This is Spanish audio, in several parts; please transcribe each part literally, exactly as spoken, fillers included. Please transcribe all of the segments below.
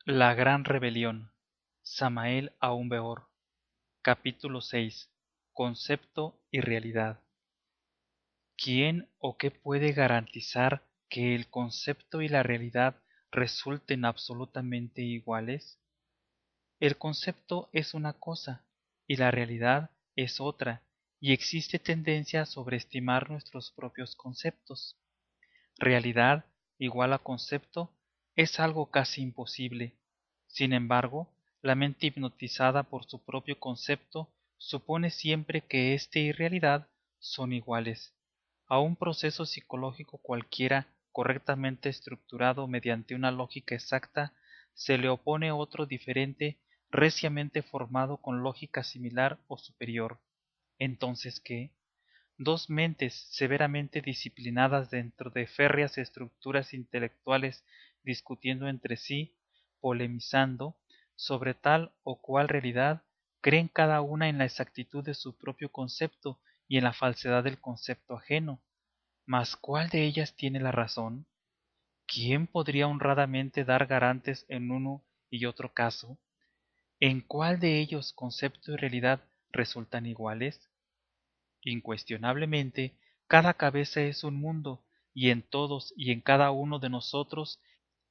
La gran rebelión. Samael Aun Weor. Capítulo seis. Concepto y realidad. ¿Quién o qué puede garantizar que el concepto y la realidad resulten absolutamente iguales? El concepto es una cosa y la realidad es otra, y existe tendencia a sobreestimar nuestros propios conceptos. Realidad igual a concepto es algo casi imposible. Sin embargo, la mente hipnotizada por su propio concepto supone siempre que éste y realidad son iguales. A un proceso psicológico cualquiera correctamente estructurado mediante una lógica exacta se le opone otro diferente reciamente formado con lógica similar o superior. Entonces, ¿qué? Dos mentes severamente disciplinadas dentro de férreas estructuras intelectuales discutiendo entre sí, polemizando sobre tal o cual realidad, creen cada una en la exactitud de su propio concepto y en la falsedad del concepto ajeno. Mas ¿cuál de ellas tiene la razón? ¿Quién podría honradamente dar garantes en uno y otro caso? ¿En cuál de ellos concepto y realidad resultan iguales? Incuestionablemente, cada cabeza es un mundo, y en todos y en cada uno de nosotros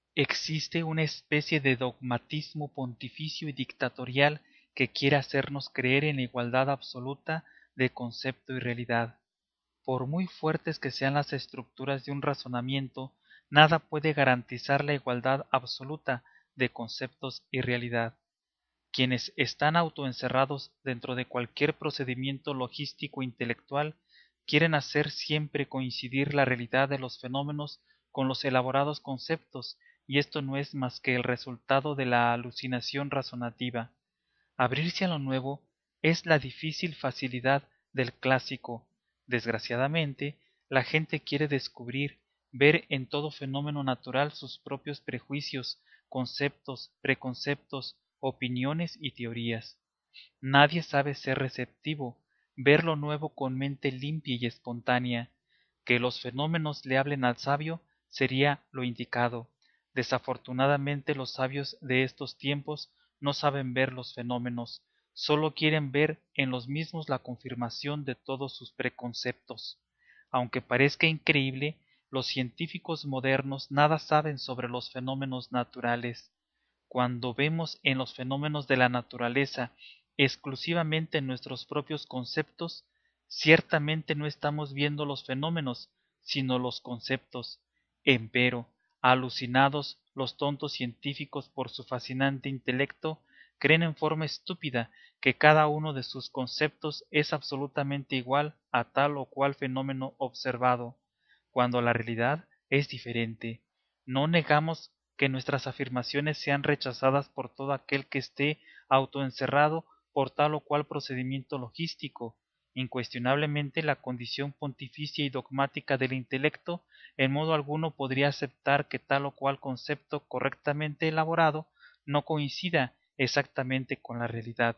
existe una especie de dogmatismo pontificio y dictatorial que quiere hacernos creer en la igualdad absoluta de concepto y realidad. Por muy fuertes que sean las estructuras de un razonamiento, nada puede garantizar la igualdad absoluta de conceptos y realidad. Quienes están autoencerrados dentro de cualquier procedimiento logístico intelectual quieren hacer siempre coincidir la realidad de los fenómenos con los elaborados conceptos, y esto no es más que el resultado de la alucinación razonativa. Abrirse a lo nuevo es la difícil facilidad del clásico. Desgraciadamente, la gente quiere descubrir, ver en todo fenómeno natural sus propios prejuicios, conceptos, preconceptos, opiniones y teorías. Nadie sabe ser receptivo, ver lo nuevo con mente limpia y espontánea. Que los fenómenos le hablen al sabio sería lo indicado. Desafortunadamente los sabios de estos tiempos no saben ver los fenómenos, sólo quieren ver en los mismos la confirmación de todos sus preconceptos. Aunque parezca increíble, los científicos modernos nada saben sobre los fenómenos naturales. Cuando vemos en los fenómenos de la naturaleza exclusivamente nuestros propios conceptos, ciertamente no estamos viendo los fenómenos, sino los conceptos. Empero, alucinados, los tontos científicos por su fascinante intelecto, creen en forma estúpida que cada uno de sus conceptos es absolutamente igual a tal o cual fenómeno observado, cuando la realidad es diferente. No negamos que nuestras afirmaciones sean rechazadas por todo aquel que esté autoencerrado por tal o cual procedimiento logístico. Incuestionablemente la condición pontificia y dogmática del intelecto en modo alguno podría aceptar que tal o cual concepto correctamente elaborado no coincida exactamente con la realidad.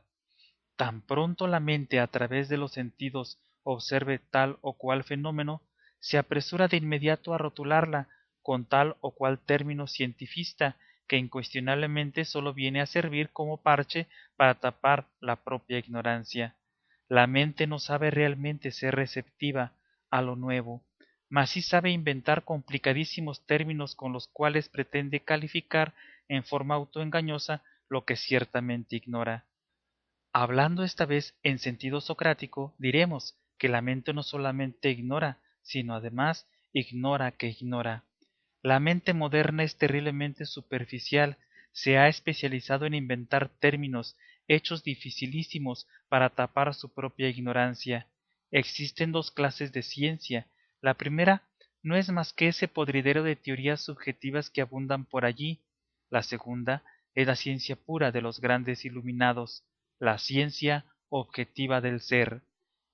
Tan pronto la mente a través de los sentidos observe tal o cual fenómeno, se apresura de inmediato a rotularla con tal o cual término cientifista que incuestionablemente sólo viene a servir como parche para tapar la propia ignorancia. La mente no sabe realmente ser receptiva a lo nuevo, mas sí sabe inventar complicadísimos términos con los cuales pretende calificar en forma autoengañosa lo que ciertamente ignora. Hablando esta vez en sentido socrático, diremos que la mente no solamente ignora, sino además ignora que ignora. La mente moderna es terriblemente superficial, se ha especializado en inventar términos, hechos dificilísimos para tapar su propia ignorancia. Existen dos clases de ciencia. La primera no es más que ese podridero de teorías subjetivas que abundan por allí. La segunda es la ciencia pura de los grandes iluminados, la ciencia objetiva del ser.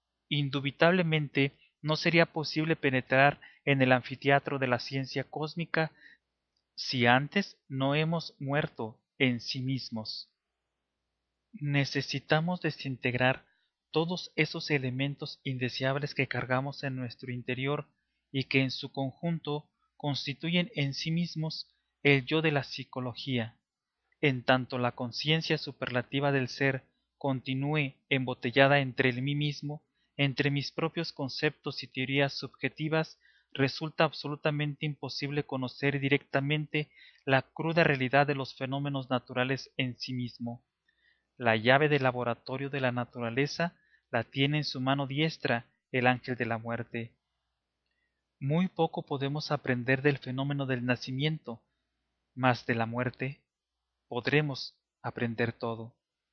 Indubitablemente no sería posible penetrar en el anfiteatro de la ciencia cósmica si antes no hemos muerto en sí mismos. Necesitamos desintegrar todos esos elementos indeseables que cargamos en nuestro interior y que en su conjunto constituyen en sí mismos el yo de la psicología. en tanto la conciencia superlativa del ser continúe embotellada entre el mí mismo, entre mis propios conceptos y teorías subjetivas, resulta absolutamente imposible conocer directamente la cruda realidad de los fenómenos naturales en sí mismo. La llave del laboratorio de la naturaleza la tiene en su mano diestra el ángel de la muerte. Muy poco podemos aprender del fenómeno del nacimiento, mas de la muerte podremos aprender todo.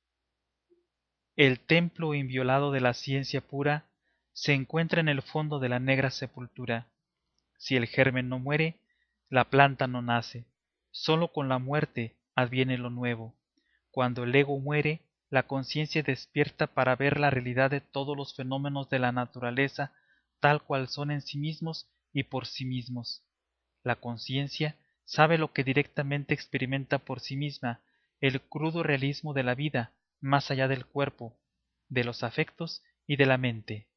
El templo inviolado de la ciencia pura se encuentra en el fondo de la negra sepultura. Si el germen no muere, la planta no nace. Sólo con la muerte adviene lo nuevo. Cuando el ego muere, la conciencia despierta para ver la realidad de todos los fenómenos de la naturaleza tal cual son en sí mismos y por sí mismos. La conciencia sabe lo que directamente experimenta por sí misma, el crudo realismo de la vida más allá del cuerpo, de los afectos y de la mente.